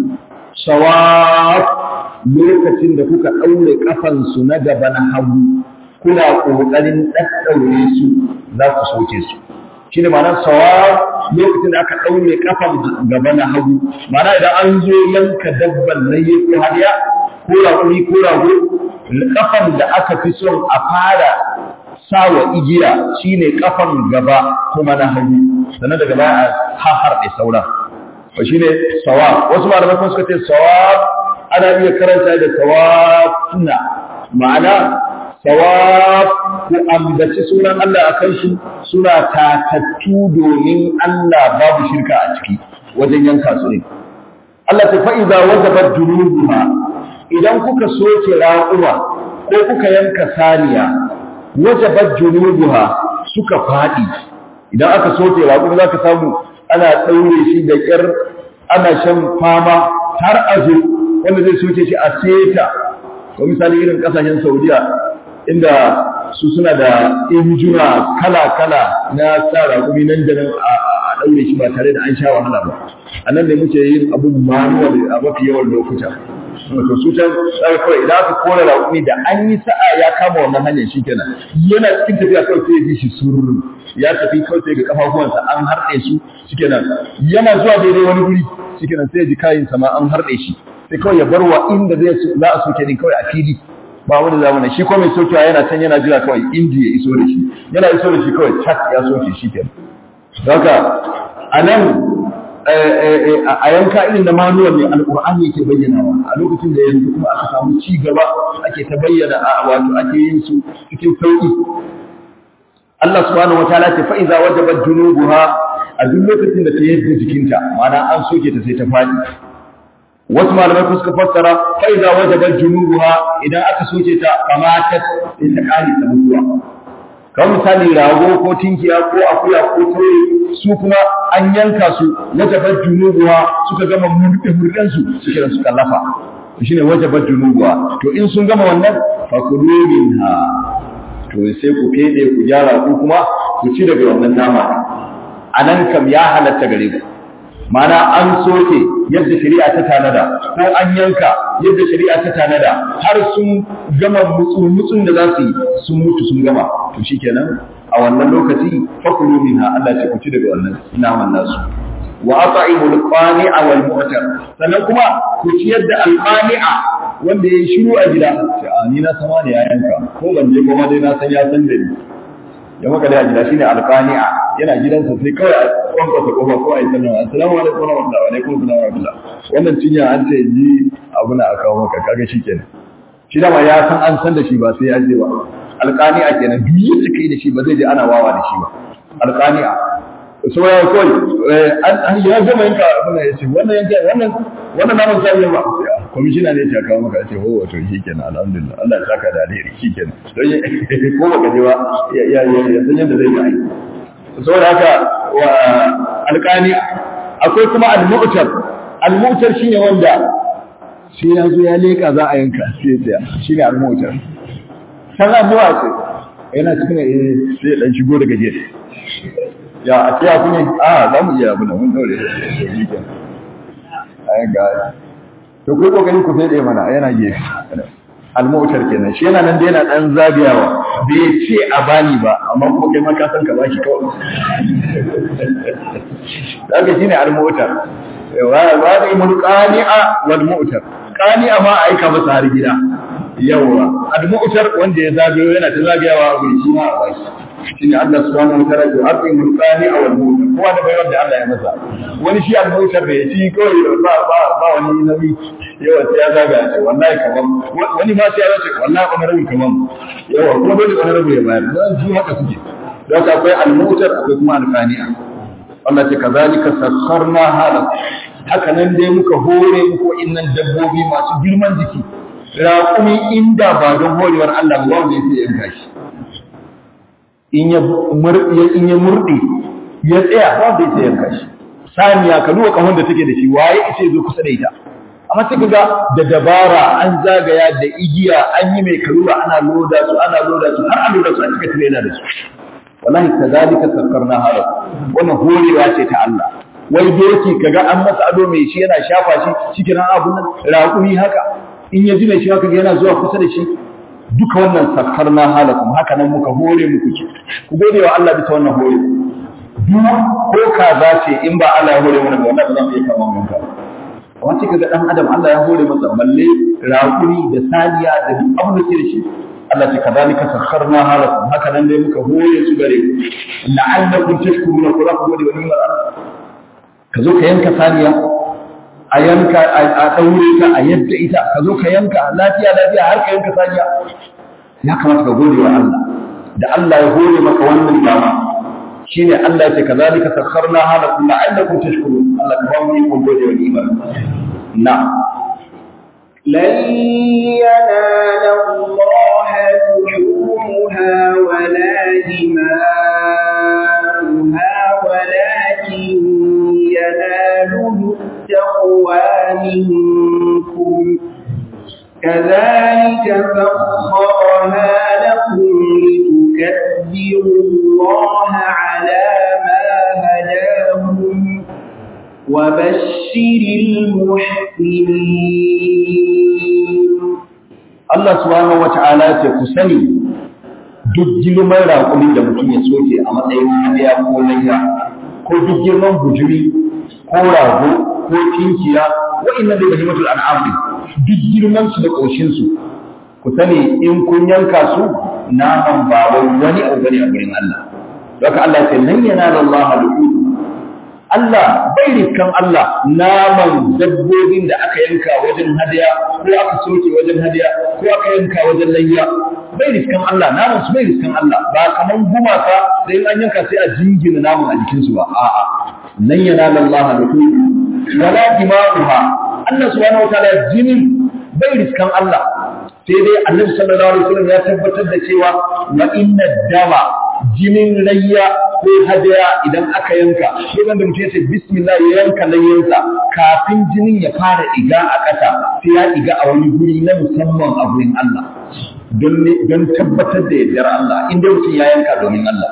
sawa lokacin da kuka ɗaure ƙafansu na gaba na hagu kuna ƙoƙarin ɗaɗɗaure su za ku soke su shi ne ma'ana sawa lokacin da aka ɗaure ƙafan gaba na hagu ma'ana idan an zo yanka dabban na yi ko hadiya ko raƙuri ko rago ƙafan da aka fi son a fara sawa igiya shine ƙafan gaba kuma na hagu sannan daga baya a harɗe sauran shi ne sawa wasu malamai kuma suka ce sawa ana iya karanta da sawafuna ma'ana sawaf ko ambaci sunan Allah akan su suna tatattu domin Allah babu shirka a ciki wajen yanka su ne Allah ta fa'iza wajabat junubuha idan kuka soke raƙuma ko kuka yanka saniya wajabat junubuha suka fadi idan aka soke raƙuma zaka samu ana daure shi da kyar ana shan fama har azu wanda zai soke shi a seta ko misali irin kasashen Saudiya inda su suna da injuna kala-kala na sa raƙumi nan da nan a daure shi ba tare da an sha wahala ba a nan ne muke yin abun manuwal a mafi yawan lokuta to su can sai kawai idan aka kora raƙumi da an yi sa'a ya kama wannan hanyar shi kenan yana cikin tafiya kawai sai ya ji shi sururu ya tafi kawai sai ga kafafuwansa an harɗe su shikenan yana zuwa daidai wani guri shikenan sai ya ji kayin sama an harɗe shi sai kawai ya barwa inda za a soke din kawai a fili ba wani zamana shi ko mai sokewa yana can yana jira kawai inda ya iso da shi yana iso da shi kawai cak ya soke shi kenan haka a nan a yanka irin da manuwar ne alƙur'ani yake bayyanawa a lokacin da yanzu kuma aka samu ci gaba ake ta bayyana wato ake yin su cikin sauƙi Allah subhanahu wataala ce fa iza wajabat junubuha a duk lokacin da ta yadda jikinta ma'ana an soke ta sai ta fadi wasu malamai ko suka fassara fa iza wajabat junubuha idan aka soke ta kamatat sai ta kare ta mutuwa kamar misali rago ko tinkiya ko akuya ko toye su kuma an yanka su wajabat junubuha suka gama murɗen su suke da suka lafa shine wajabat junubuha to in sun gama wannan fa kulu minha to sai ku fede ku gyara ku kuma ku ci daga wannan nama anan kam ya halatta gare ku mana an soke yadda shari'a ta tanada ko an yanka yadda shari'a ta tanada har sun gama mutsun da za su yi sun mutu sun gama to shikenan a wannan lokaci fakulu minha Allah ce ku ci daga wannan naman nasu wa at'imul qani'a wal mu'tar sannan kuma ku ciyar da al-qani'a wanda yayi shiru a gida sai a ni na sama ne ya yanka ko ban je kuma dai na san ya san da ni ya maka da gida shine al-qani'a yana gidansa sai kawai a kwankwasa kofa ko ai sallama assalamu alaikum wa rahmatullahi wa alaikum assalam wa rahmatullahi wannan cinya an ce ji abu na aka maka kaga shikenan shi da ma ya san an san da shi ba sai ya je ba al-qani'a kenan duk yadda kai da shi ba zai je ana wawa da shi ba al-qani'a so ya koi an ya gama yanka abin ya ce wannan namun sai ba komishina ne ya kawo maka ce ho wato shikenan alhamdulillah Allah ya saka da alheri shikenan don ko baka je ba ya san yadda zai yi saboda haka wa alqani akwai kuma al-mu'tar shine wanda sai ya zo ya leka za a yanka sai ya shine al-mu'tar san addu'a ce yana cikin sai dan shigo daga gefe ya a ce ku ne za mu iya abu nan mun daure ai ga to kai kokarin ku fede mana yana gefe almu'tar kenan shi yana nan da yana dan zagayawa bai ce a bani ba amma kuma kai ma ka san ka bashi kawai daga shine almu'tar wa imul qani'a wal mu'tar qani'a ma aika masa har gida yawa almu'tar wanda ya zagayo yana ta zagayawa a gurin shi ma a bashi shine Allah subhanahu wa ta'ala ya arqimul qani'a wal mu'tar kowa da bayar da Allah ya masa wani shi almu'tar da ya ci kawai ba wani nabi yawa sai ya zaga ce wallahi kaman wani ma sai ya ce wallahi kuma rabi kaman yawa kuma dole wani rabi ya bayar dan su haka suke don haka akwai al-mu'tar akwai kuma al-qani'a Allah ce kazalika sakharna hala haka nan dai muka hore muku innan dabbobi masu girman jiki raƙumi inda ba don horewar Allah ba wanda yake yanka shi in ya murdi ya tsaya ba wanda yake yanka shi saniya ka duba kahon da take da shi waye ce zo kusa da ita amma sai kaga da dabara an zagaya da igiya an yi mai karura ana loda su har a loda su a cikin trailer da su wallahi kazalika sakkarna hada wannan horewa ce ta Allah wai doki kaga an masa ado mai shi yana shafa shi cikin abun nan raƙumi haka in ya ji mai shi haka yana zuwa kusa da shi duka wannan sakkarna halakum haka nan muka hore muku ce ku gode wa Allah bisa wannan hore duk ko kaza ce in ba Allah ya hore mana ba wannan ba za mu iya kama mun ka wace kaga dan adam Allah ya hore masa balle raƙuri da saniya da duk abin da ke da shi Allah ta kadalika sakharna halakum haka nan dai muka hore su gare ku la'allakum tashkuruna ku rabu da ni'mar Allah ka zo ka yanka saniya a yanka a daure ta a yadda ita ka zo ka yanka lafiya har ka yanka saniya ya kamata ka gode wa Allah da Allah ya hore maka wannan dama shine Allah ya ce kadalika sakharna halakum la'allakum tashkurun Allah ka ba mu ku gode wa ni'mar na
لن ينال الله لحومها ولا دماؤها ولكن يناله التقوى منكم كذلك سخرها لكم لتكبروا الله على ما هداكم وبشر المحسنين
Allah subhanahu wata'ala ce ku sani duk girman raƙumin da mutum ya soke a matsayin hadiya ko layya ko duk girman bujuri ko rago ko tinkiya wa'annan da bahimatul an'am duk girman su da koshin su ku sani in kun yanka su naman ba wani abu bane a gurin Allah haka Allah ya ce lan yanala Allah al-ud Allah bai riskan Allah naman dabbobin da aka yanka wajen hadiya ko aka soke wajen hadiya ko aka yanka wajen layya bai riskan Allah naman su bai riskan Allah ba kaman gumaka da in an yanka sai a jingina naman a jikin su ba a'a lan yanala Allah al-ud wala dima'uha Allah subhanahu wataala jinin bai riskan Allah sai dai Annabi sallallahu alaihi wasallam ya tabbatar da cewa wa inna dama jinin layya ko hadaya idan aka yanka sai da mutum ya ce bismillah ya yanka layyansa kafin jinin ya fara iga a ƙasa sai ya iga a wani guri na musamman a gurin Allah don tabbatar da yardar Allah inda mutum ya yanka domin Allah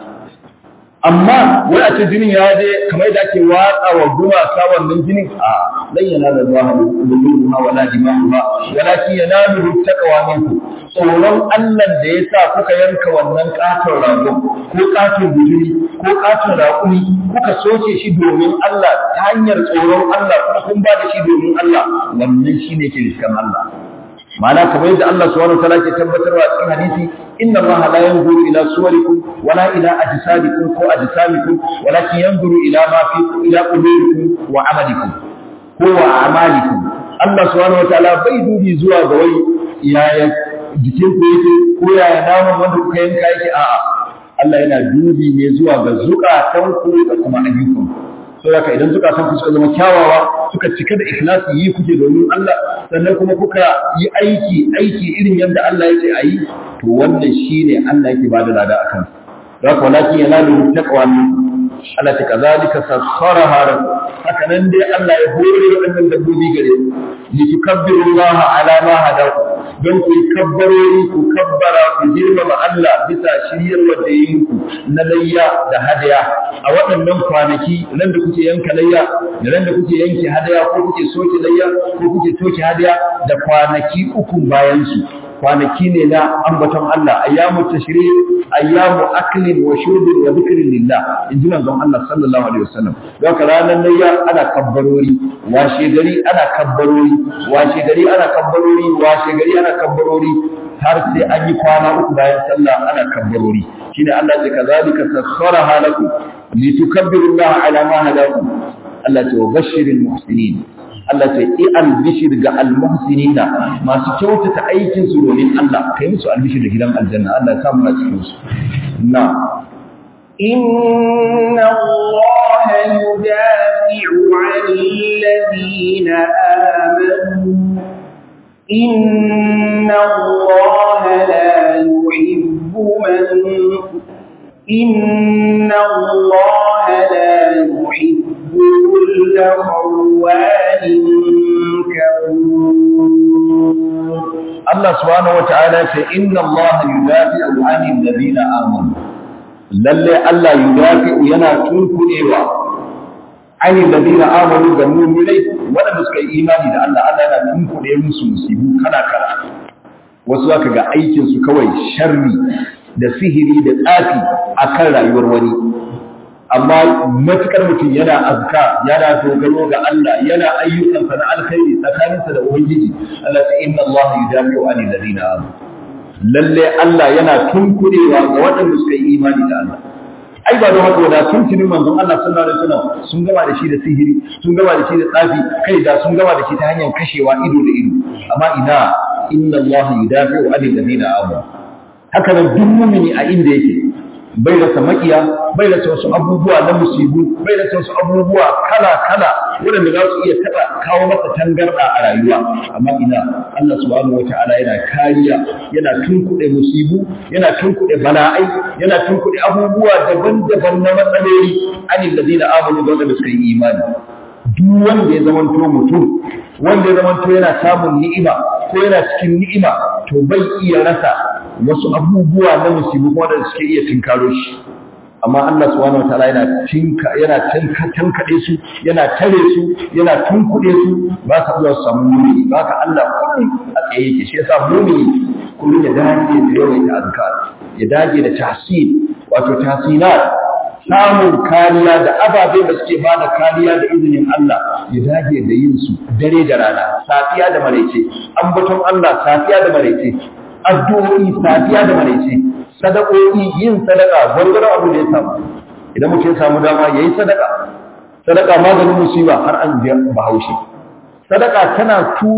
amma wai a ce jinin ya je kamar da ake watsa wa gumaka wannan jinin a lan yanala Allah lubuha wala dima'uha walakin yanalu taqwa minkum tsoron Allah da ya sa kuka yanka wannan katon rago ko katon bujuri ko katon raƙumi kuka soke shi domin Allah ta hanyar tsoron Allah kuma kun ba da shi domin Allah wannan shine ke riskan Allah ma'ana kamar yadda Allah subhanahu wa ta'ala ke tabbatarwa cikin hadisi inna Allah la yanzuru ila suwarikum wala ila ajsadikum ko ajsamikum walakin yanzuru ila ma fi ila qulubikum wa amalikum ko wa amalikum Allah subhanahu wa ta'ala bai dubi zuwa ga wai yaya jikin ku yake ko yaya naman wanda kuka yanka yake a'a Allah yana dubi ne zuwa ga zukatan ku da kuma ayyukan saboda idan zukatan ku suka zama kyawawa suka cika da ikhlasi yi kuke domin Allah sannan kuma kuka yi aiki irin yadda Allah yake ayi to wannan shine Allah yake bada lada akan zaka walakin yanalu taqwa Allah ta kazalika sakharaha haka nan dai Allah ya hore wadannan dabbobi gare ni tukabbiru Allah ala ma hadaku don ku yi kabbarori ku kabbara ku girmama Allah bisa shiryarwar da yayin ku na layya da hadaya a waɗannan kwanaki nan da kuke yanka layya da nan da kuke yanke hadaya ko kuke soke layya ko kuke soke hadaya da kwanaki uku bayan su kwanaki ne na ambaton Allah ayyamu tashrik ayyamu aklin wa shurbin wa dhikrin lillah inji manzon Allah sallallahu alaihi wasallam don ka ranar layya ana kabbarori washe gari ana kabbarori washe gari ana kabbarori washe gari ana kabbarori har sai an yi kwana uku bayan sallah ana kabbarori shine Allah ya kazalika sakharaha lakum litukabbirullaha ala ma hadakum Allah ya bashiril muhsinin Allah ce i albishir ga almuhsinina masu kyautata aikin su domin Allah kai musu albishir da gidan aljanna Allah ya samu a cikin su na
inna Allah yudafi'u 'anil ladina amanu inna Allah la yuhibbu man inna Allah la yuhibbu كل خوان كفور
الله سبحانه وتعالى إن الله يدافع عن الذين آمنوا للي الله يدافع ينا تنكنيوا عن الذين آمنوا جمعوا مليه ولا نسكي إيماني لأن الله لا تنكني مسلسيه كلا كلا وسواك ga aikin su kawai sharri da sihiri da tsafi akan rayuwar wani amma matukar mutum yana azka yana dogaro ga Allah yana ayyukansa na alkhairi tsakaninsa da ubangiji Allah ta inna Allah yudafi'u 'anil ladina amanu lalle Allah yana tunkurewa ga waɗanda suka yi imani da Allah ai ba don haka da tuntunin manzon Allah sallallahu alaihi wasallam sun gama da shi da sihiri sun gama da shi da tsafi kai da sun gama da shi ta hanyar kashewa ido da ido amma ina inna Allah yudafi'u 'anil ladina amanu haka nan duk mu'mini a inda yake bai rasa makiya bai rasa wasu abubuwa na musibu bai rasa wasu abubuwa kala-kala waɗanda za su iya taɓa kawo masa tangarɗa a rayuwa amma ina Allah subhanahu wata'ala yana kariya yana tunkuɗe musibu yana tunkuɗe bala'ai yana tunkuɗe abubuwa daban-daban na matsaloli anil ladina amanu da wanda suka yi imani duk wanda ya zamanto mutum wanda ya zamanto yana samun ni'ima ko yana cikin ni'ima to bai iya rasa wasu abubuwa na musibu kuma da suke iya tinkaro shi amma Allah subhanahu wataala yana tankade su yana tare su yana tunkuɗe su ba sa zuwa su samu mumini ba ka Allah kullum a tsaye yake shi yasa mumini kullum ya dage da yawaita azkar ya dage da tahsin wato tahsinat samun kariya da ababen da suke bada kariya da izinin Allah ya dage da yin su dare da rana safiya da maraice ambaton Allah safiya da maraice addu'o'i safiya da maraice sadakoki yin sadaka gwargwaro abu da ya samu idan mutum ya samu dama yayi sadaka maganin musiba har an ji bahaushe sadaka tana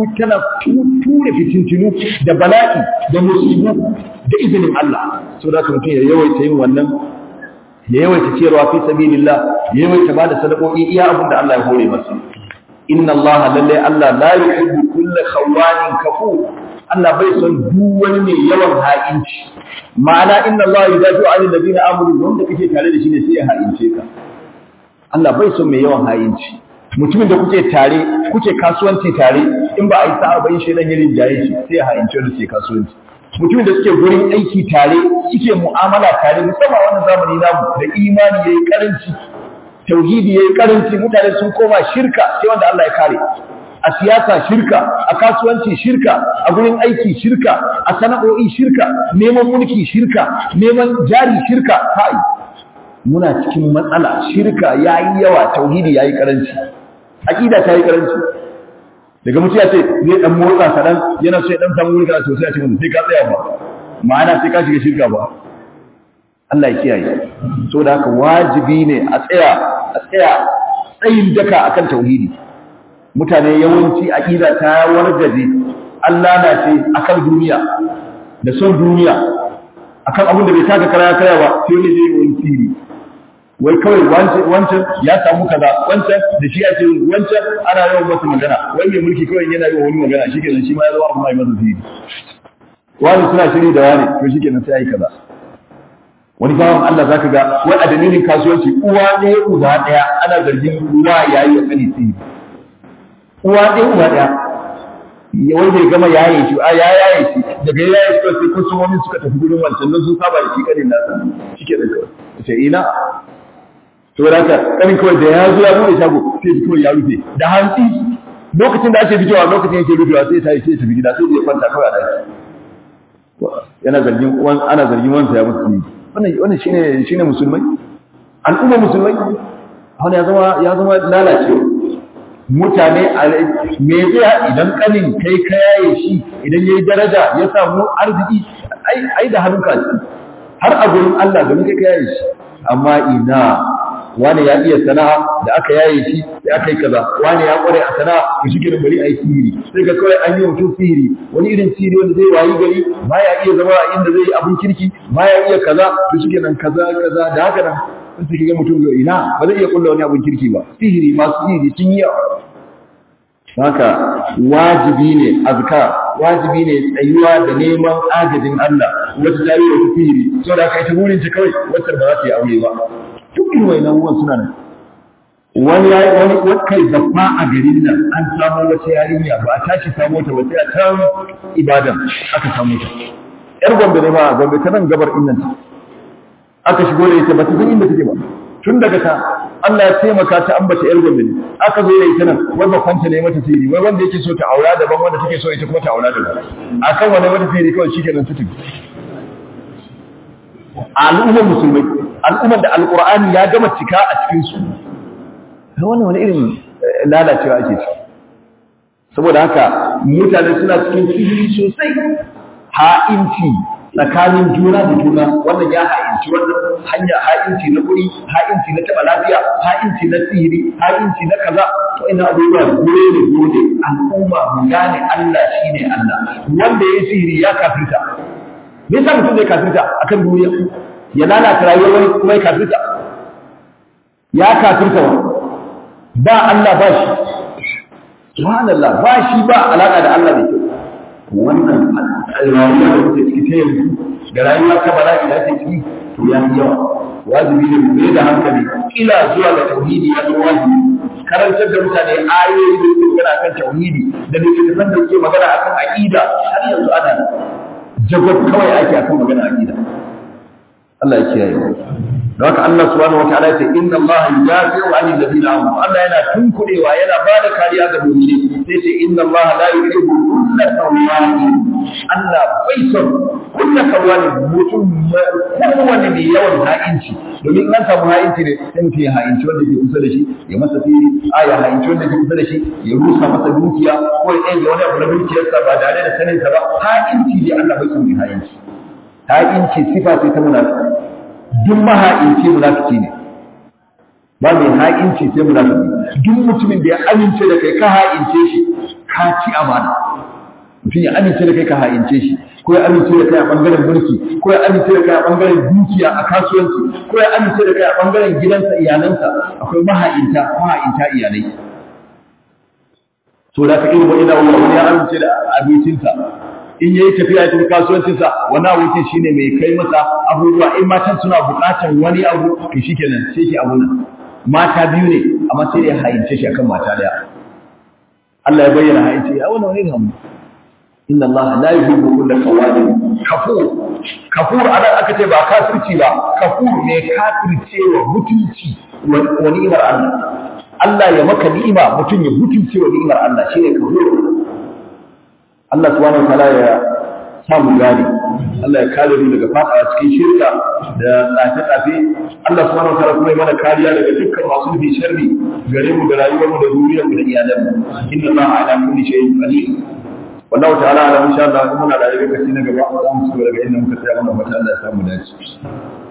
ture fitintinu da bala'i da musibu da izinin Allah saboda mutum ya yawaita yin wannan ya yawaita ciyarwa fi sabilillah ya yawaita bada sadakoki iya abin da Allah ya hore masa inna Allah lalle Allah la yuhibbu kulla khawanin kafur Allah bai son duk wani mai yawan ha'inci ma'ana inna Allah yudafi'u 'anil ladina amanu wanda kake tare da shi ne sai ya ha'ince ka Allah bai son mai yawan ha'inci mutumin da kuke tare kuke kasuwanci tare in ba a yi sa'a ba yin shedan ya rinjaye shi sai ya ha'ince wanda ke kasuwanci mutumin da suke gurin aiki tare suke mu'amala tare musamman wannan zamani namu da imani yayi karanci tauhidi yayi karanci mutane sun koma shirka sai wanda Allah ya kare a siyasa shirka a kasuwanci shirka a gurin aiki shirka a sana'o'i shirka neman mulki shirka neman jari shirka kai muna cikin matsala shirka yayi yawa tauhidi yayi karanci aqida ta yi karanci daga mutum ya ce zai dan motsa kadan yana so ya dan samu wurga sosai a cikin sai ka tsaya ba ma'ana sai ka shiga shirka ba Allah ya kiyaye so da haka wajibi ne a tsaya tsayin daka akan tauhidi mutane yawanci aqida ta wargaje Allah na ce akan duniya da son duniya akan abin da bai taka kara ba sai ne zai wani siri wai kawai wancan ya samu kaza wancan da shi ake wancan ana yawan masa magana wai mai mulki kawai yana yi wa wani magana shikenan shi ma ya zama abu mai masa siri wani suna shiri da wani to shikenan sai ai kaza wani bawan Allah zaka ga wai a dalilin kasuwanci uwa ɗaya uba ɗaya ana zargin uwa yayi wa kani siri uwa ɗaya uba ɗaya wanda ya gama yaye shi daga yaye shi sai kusumomin suka tafi gurin wancan don sun saba da shi kanin nasa shike da kawai ce ina to da haka kanin kawai da ya zo ya bude shago sai kawai ya rufe da hantsi lokacin da ake fitowa lokacin yake rufewa sai ta tafi gida sai ya kwanta kawai a daki yana zargin ana zargin wansa ya musu wannan shine musulmai al'umma musulmai wannan ya zama lalacewa mutane me zai idan kanin kai ka yaye shi idan yayi daraja ya samu arziki ai da hannunka har a gurin Allah da kai ka yaye shi amma ina wani ya iya sana'a da aka yaye shi da aka yi kaza wani ya kware a sana'a to shi kenan bari ai sihiri sai ga kawai an yi mutum sihiri wani irin sihiri wanda zai wayi gari baya iya zama a inda zai yi abin kirki baya iya kaza to shi kenan kaza da haka nan sun suke ga mutum zai ina ba zai iya kulla wani abin kirki ba sihiri masu sihiri sun yi haka wajibi ne azkar wajibi ne tsayuwa da neman agajin Allah wata tayi wata sihiri saboda kai ta burin ta kawai wacce ba za ta yi aure ba duk irin wayannan ruwan suna nan wani kai zafa a garin nan an samu wata yarinya ba a tashi samu ta wata a can ibadan aka samu ta yar gombe ne ba gombe ta nan gabar innan ta aka shigo da ita ba ta san inda take ba tun daga ta Allah ya taimaka ta ambata yar gombe ne aka zo da ita nan wanda kwanta ne mata sirri wai wanda yake so ta aura daban wanda take so ita kuma ta aura daban akan wani mata sirri kawai shikenan ta tafi al'ummar musulmai al'ummar da alqur'ani ya gama cika a cikin su wannan wani irin lalacewa ake ci saboda haka mutane suna cikin sihiri sosai ha'inci tsakanin juna da juna wannan ya ha'inci wannan hanya ha'inci na kuɗi ha'inci na taɓa lafiya ha'inci na sihiri ha'inci na kaza to ina abubuwa dole al'umma mu gane Allah shine Allah wanda ya sihiri ya kafirta me yasa mutum zai kafirta akan duniya ya lalata rayuwar wani kuma ya kafirta ba Allah ba shi subhanallah ba shi ba alaka da Allah ne wannan rayuwa da kuke ciki ta yanzu da rayuwa ta bala'i da take ciki to ya yi yawa wajibi ne mu da hankali kila zuwa ga tauhidi ya zo wajibi karantar da mutane ayoyi da suke magana akan tauhidi da littattafan da suke magana akan aqida har yanzu ana jagob kawai ake akan magana aqida Allah ya kiyaye mu don haka Allah subhanahu wataala ya ce inna Allah yudafi'u 'anil ladina amanu Allah yana tunkudewa yana bada kariya ga mu'mini sai ce inna Allah la yuhibbu kulla tawwabin Allah bai son kulla tawwabin mutum kowanne mai yawan ha'inci domin an samu ha'inci ne sai mutum ya ha'inci wanda ke kusa da shi ya masa sirri ya ha'inci wanda ke kusa da shi ya rusa masa dukiya ko ya ɗaya wani abu na dukiyarsa ba tare da saninsa ba ha'inci ne Allah bai son mai ha'inci ha'inci sifa ce ta munafiki duk maha'inci munafiki ne ba mai ha'inci sai munafiki duk mutumin da ya amince da kai ka ha'ince shi ka ci amana mutum ya amince da kai ka ha'ince shi ko ya amince da kai a bangaren mulki ko ya amince da kai a bangaren dukiya a kasuwanci ko ya amince da kai a bangaren gidansa iyalansa akwai maha'inta iyalai to da ka irin wani da wani ya amince da abincinsa in yayi tafiya cikin kasuwancinsa wani aboki shine mai kai masa abubuwa in matan suna buƙatar wani abu to shikenan sai ki abu nan mata biyu ne amma sai ya hayince shi akan mata daya Allah ya bayyana hayince ya wannan ne inna Allah la yuhibbu kulla qawamin kafur ana aka ce ba kafirci ba kafur ne kafirce wa mutunci wa ni'imar Allah Allah ya maka ni'ima mutun ya mutunce wa ni'imar Allah shine kafur Allah subhanahu wa ta'ala ya samu gani Allah ya kare mu daga fada cikin shirka da tsafe-tsafe Allah subhanahu wa ta'ala kuma ya mana kariya daga dukkan masu nufi sharri gare mu da rayuwar mu da duniyar mu da iyalan mu inna Allah ala kulli shay'in qadir wallahu ta'ala ala insha Allah muna da lokaci na gaba za mu ci gaba daga inda muka tsaya wannan fata Allah ya samu dace